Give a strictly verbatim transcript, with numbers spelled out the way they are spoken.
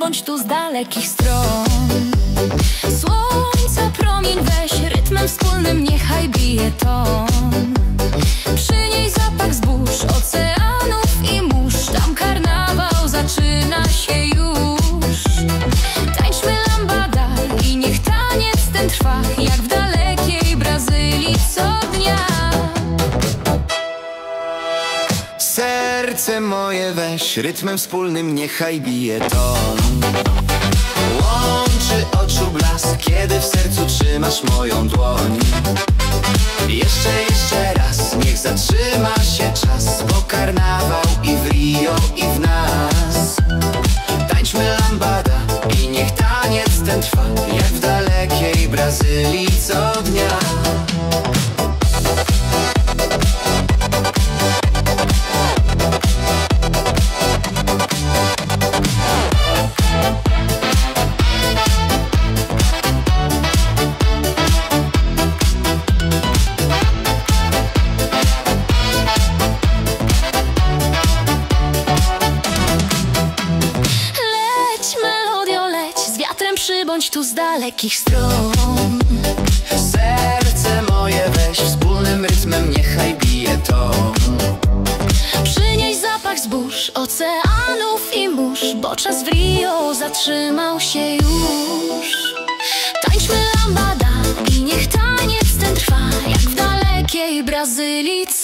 przybądź tu z dalekich stron. Słońca promień weź, rytmem wspólnym niechaj bije ton. Przynieś zapach zbóż, oceanów i mórz, tam karnawał zaczyna się już. Tańczmy lambada i niech taniec ten trwa, jak w dalekiej Brazylii co dnia. Serce moje weź, rytmem wspólnym niechaj bije ton. Łączy oczu blask, kiedy w sercu trzymasz moją dłoń. Jeszcze, jeszcze raz, niech zatrzyma się czas, bo karnawał i w Rio, i w nas. Tańczmy lambada i niech taniec ten trwa, jak w dalekiej Brazylii co dnia. Przybądź tu z dalekich stron. Serce moje weź, wspólnym rytmem niechaj bije ton. Przynieś zapach zbóż, oceanów i mórz, bo czas w Rio zatrzymał się już. Tańczmy lambada i niech taniec ten trwa, jak w dalekiej Brazylii